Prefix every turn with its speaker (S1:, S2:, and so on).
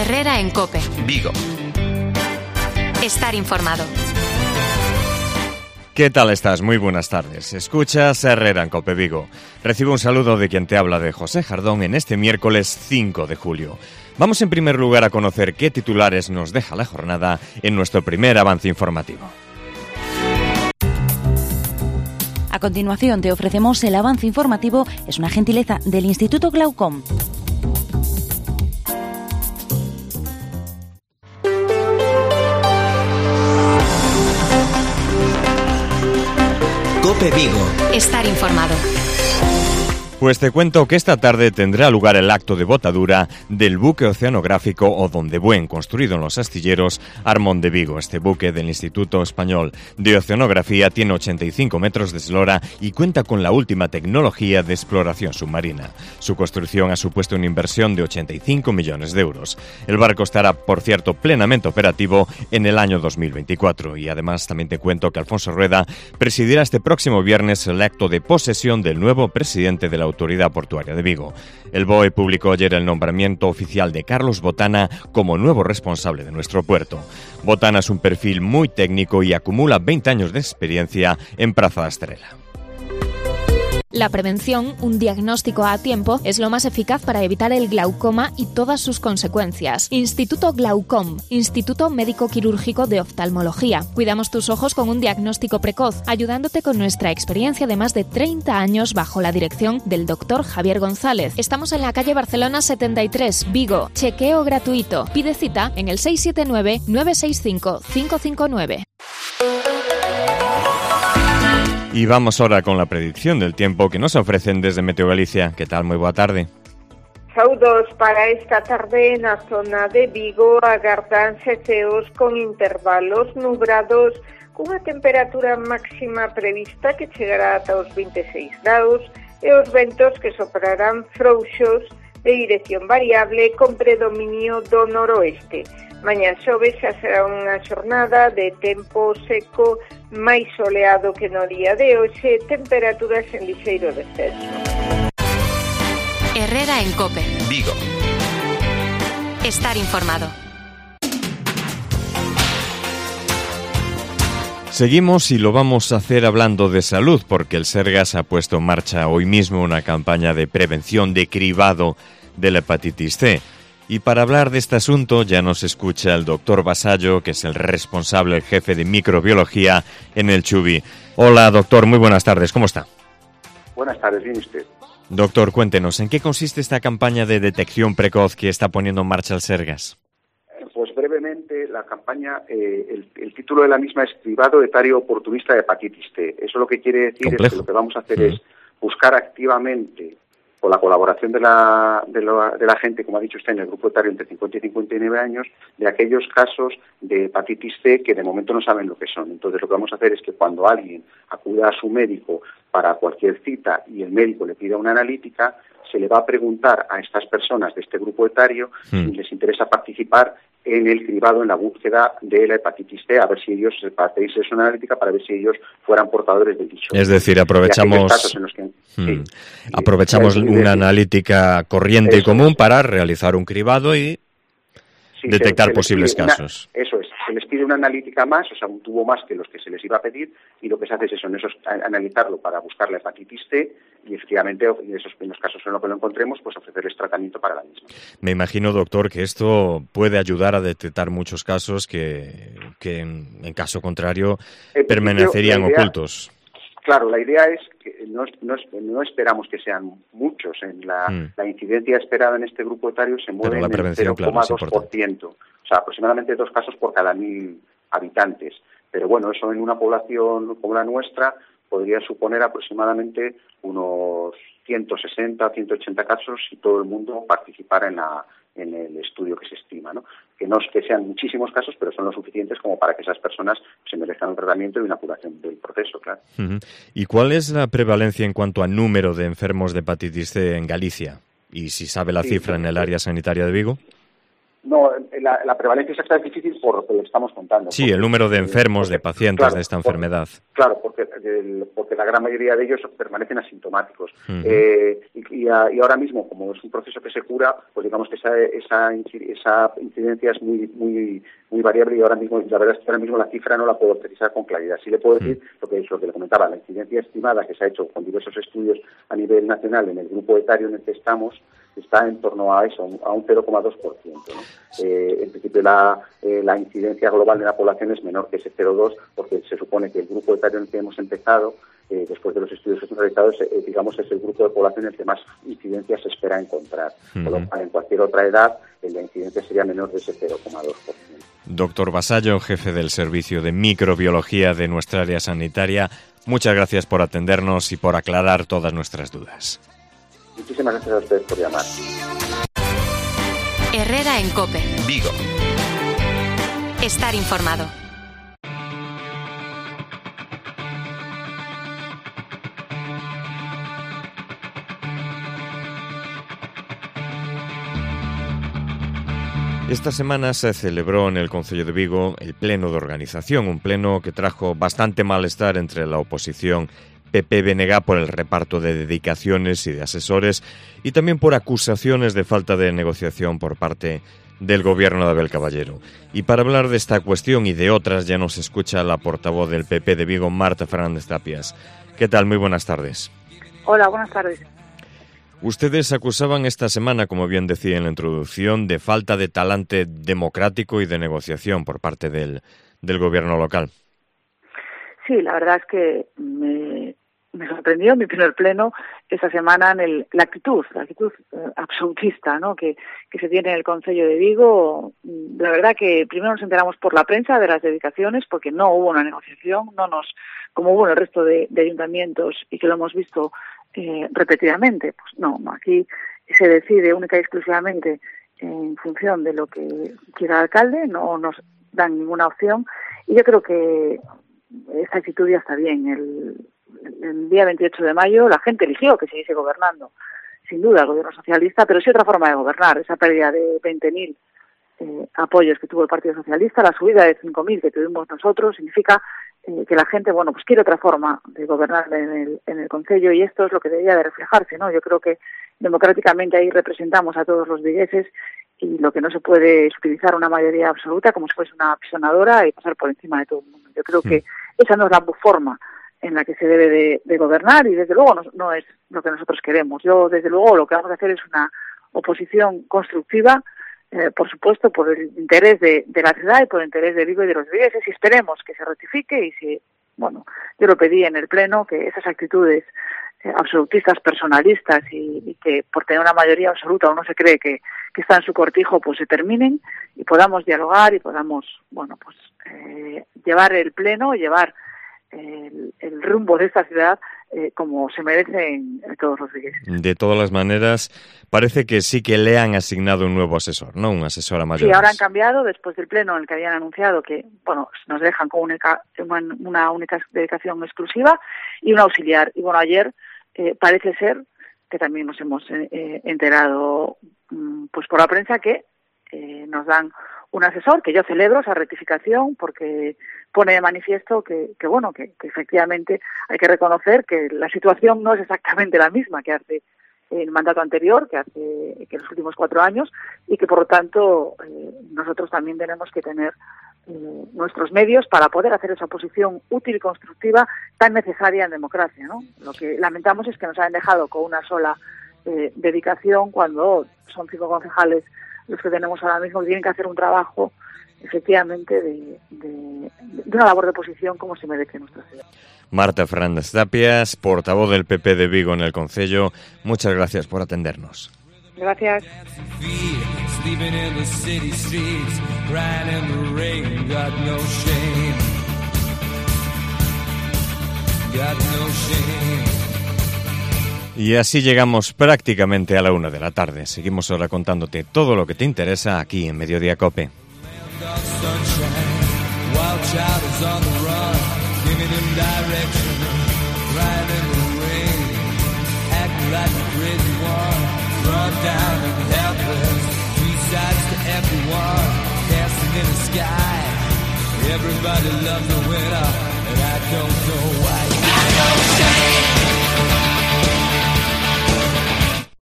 S1: Herrera en COPE.
S2: Vigo.
S1: Estar informado.
S3: ¿Qué tal estás? Muy buenas tardes. Escuchas Herrera en COPE Vigo. Recibo un saludo de quien te habla, de José Jardón, en este miércoles 5 de julio. Vamos en primer lugar a conocer qué titulares nos deja la jornada en nuestro primer avance informativo.
S4: A continuación te ofrecemos el avance informativo. Es una gentileza del Instituto Glaucom.
S2: COPE Vigo.
S1: Estar informado.
S3: Pues te cuento que esta tarde tendrá lugar el acto de botadura del buque oceanográfico Odondebuen, construido en los astilleros Armón de Vigo. Este buque del Instituto Español de Oceanografía tiene 85 metros de eslora y cuenta con la última tecnología de exploración submarina. Su construcción ha supuesto una inversión de 85 millones de euros. El barco estará, por cierto, plenamente operativo en el año 2024. Y además también te cuento que Alfonso Rueda presidirá este próximo viernes el acto de posesión del nuevo presidente de la Autoridad Portuaria de Vigo. El BOE publicó ayer el nombramiento oficial de Carlos Botana como nuevo responsable de nuestro puerto. Botana es un perfil muy técnico y acumula 20 años de experiencia en Praza da Estrela.
S5: La prevención, un diagnóstico a tiempo, es lo más eficaz para evitar el glaucoma y todas sus consecuencias. Instituto Glaucom, Instituto Médico Quirúrgico de Oftalmología. Cuidamos tus ojos con un diagnóstico precoz, ayudándote con nuestra experiencia de más de 30 años bajo la dirección del Dr. Javier González. Estamos en la calle Barcelona 73, Vigo. Chequeo gratuito. Pide cita en el 679-965-559.
S3: Y vamos ahora con la predicción del tiempo que nos ofrecen desde Meteo Galicia. ¿Qué tal? Muy boa tarde.
S6: Saúdos para esta tarde na zona de Vigo. Agardanse ceos con intervalos nubrados, cunha temperatura máxima prevista que chegará ata os 26 graus e os ventos que soprarán frouxos de dirección variable con predominio do noroeste. Mañá xoves xa será unha xornada de tempo seco, máis soleado que no día de hoxe, temperaturas en lixeiro descenso.
S1: Herrera en COPE.
S2: Vigo.
S1: Estar informado.
S3: Seguimos y lo vamos a hacer hablando de salud, porque el Sergas ha puesto en marcha hoy mismo una campaña de prevención de cribado de la hepatitis C. Y para hablar de este asunto ya nos escucha el doctor Vasallo, que es el responsable, el jefe de microbiología en el Chubi. Hola, doctor, muy buenas tardes, ¿cómo está?
S7: Buenas tardes, bien usted.
S3: Doctor, cuéntenos, ¿en qué consiste esta campaña de detección precoz que está poniendo en marcha el Sergas?
S7: Pues brevemente, la campaña, el título de la misma es Cribado etario oportunista de hepatitis C. Eso lo que quiere decir es que lo que vamos a hacer es buscar activamente, con la colaboración de la gente, como ha dicho usted, en el grupo etario entre 50 y 59 años, de aquellos casos de hepatitis C que de momento no saben lo que son. Entonces lo que vamos a hacer es que cuando alguien acuda a su médico para cualquier cita y el médico le pida una analítica, se le va a preguntar a estas personas de este grupo etario si les interesa participar en el cribado, en la búsqueda de la hepatitis C, a ver si ellos, para pedirse una analítica, para ver si ellos fueran portadores del dicho.
S3: Es decir, aprovechamos una analítica corriente y común para realizar un cribado y detectar posibles casos.
S7: Eso es, se les pide una analítica más, o sea, un tubo más que los que se les iba a pedir, y lo que se hace es eso, analizarlo para buscar la hepatitis C, y efectivamente, en los casos en los que lo encontremos, pues ofrecerles tratamiento para la misma.
S3: Me imagino, doctor, que esto puede ayudar a detectar muchos casos que en caso contrario permanecerían ocultos.
S7: Claro, la idea es que no esperamos que sean muchos. La incidencia esperada en este grupo etario se mueve en el 0,2%. O sea, aproximadamente 2 casos por cada 1.000 habitantes. Pero bueno, eso en una población como la nuestra podría suponer aproximadamente unos 160, 180 casos si todo el mundo participara en el estudio que se estima, ¿no? Que no es que sean muchísimos casos, pero son lo suficientes como para que esas personas se merezcan un tratamiento y una curación del proceso, claro.
S3: ¿Y cuál es la prevalencia en cuanto al número de enfermos de hepatitis C en Galicia? ¿Y si sabe la cifra en el área sanitaria de Vigo?
S7: No, la prevalencia exacta es difícil por lo que le estamos contando.
S3: Sí, el número de enfermos, de pacientes de esta enfermedad.
S7: Claro, porque la gran mayoría de ellos permanecen asintomáticos. Y ahora mismo, como es un proceso que se cura, pues digamos que esa incidencia es muy variable, y ahora mismo, la verdad es que ahora mismo la cifra no la puedo precisar con claridad. Sí le puedo decir lo que le comentaba, la incidencia estimada que se ha hecho con diversos estudios a nivel nacional en el grupo etario en el que estamos está en torno a eso, a un 0,2%, ¿no? En principio la incidencia global de la población es menor que ese 0,2, porque se supone que el grupo etario en el que hemos empezado, después de los estudios que hemos realizado, digamos, es el grupo de población en el que más incidencia se espera encontrar. Por lo cual, en cualquier otra edad, la incidencia sería menor de ese 0,2%.
S3: Doctor Vasallo, jefe del Servicio de Microbiología de nuestra área sanitaria, muchas gracias por atendernos y por aclarar todas nuestras dudas.
S7: Muchísimas gracias a ustedes por llamar.
S1: Herrera en COPE.
S3: Vigo.
S1: Estar informado.
S3: Esta semana se celebró en el Concello de Vigo el pleno de organización, un pleno que trajo bastante malestar entre la oposición PP-BNG por el reparto de dedicaciones y de asesores, y también por acusaciones de falta de negociación por parte del gobierno de Abel Caballero. Y para hablar de esta cuestión y de otras ya nos escucha la portavoz del PP de Vigo, Marta Fernández Tapias. ¿Qué tal? Muy buenas tardes.
S2: Hola, buenas tardes.
S3: Ustedes acusaban esta semana, como bien decía en la introducción, de falta de talante democrático y de negociación por parte del gobierno local.
S2: Sí, la verdad es que me sorprendió mi primer pleno esta semana en la actitud absolutista, ¿no?, que se tiene en el Concello de Vigo. La verdad que primero nos enteramos por la prensa de las dedicaciones, porque no hubo una negociación, como hubo en el resto de ayuntamientos y que lo hemos visto repetidamente. Pues no, aquí se decide única y exclusivamente en función de lo que quiera el alcalde, no nos dan ninguna opción, y yo creo que esta actitud ya está bien. El día 28 de mayo la gente eligió que siguiese gobernando, sin duda el gobierno socialista, pero sí otra forma de gobernar. Esa pérdida de 20.000 apoyos que tuvo el Partido Socialista, la subida de 5.000 que tuvimos nosotros, significa que la gente, pues quiere otra forma de gobernar en el Concello, y esto es lo que debería de reflejarse, ¿no? Yo creo que democráticamente ahí representamos a todos los vigueses, y lo que no se puede es utilizar una mayoría absoluta como si fuese una pisonadora y pasar por encima de todo el mundo. Yo creo que esa no es la forma en la que se debe de gobernar, y desde luego no es lo que nosotros queremos. Yo, desde luego, lo que vamos a hacer es una oposición constructiva, por supuesto, por el interés de la ciudad y por el interés de Vigo y de los vigueses, y esperemos que se rectifique. Y yo lo pedí en el Pleno, que esas actitudes absolutistas, personalistas, y que por tener una mayoría absoluta uno se cree que está en su cortijo, pues se terminen y podamos dialogar y podamos, llevar el Pleno, llevar el rumbo de esta ciudad como se merecen todos los vigueses.
S3: De todas las maneras, parece que sí que le han asignado un nuevo asesor, ¿no? Un asesor a mayores.
S2: Sí, ahora han cambiado después del pleno en el que habían anunciado que, nos dejan con una única dedicación exclusiva y un auxiliar. Y ayer parece ser que también nos hemos enterado por la prensa que nos dan un asesor, que yo celebro esa rectificación porque pone de manifiesto que efectivamente hay que reconocer que la situación no es exactamente la misma que hace el mandato anterior, que los últimos 4 años, y que por lo tanto nosotros también tenemos que tener nuestros medios para poder hacer esa oposición útil y constructiva tan necesaria en democracia, ¿no? Lo que lamentamos es que nos hayan dejado con una sola dedicación cuando son 5 concejales los que tenemos ahora mismo, que tienen que hacer un trabajo efectivamente de una labor de oposición como se merece nuestra ciudad.
S3: Marta Fernández Tapias, portavoz del PP de Vigo en el Concello, muchas gracias por atendernos.
S2: Gracias.
S3: Y así llegamos prácticamente a la 1 de la tarde. Seguimos ahora contándote todo lo que te interesa aquí en Mediodía COPE.
S8: Everybody loves the winner, and I don't know why.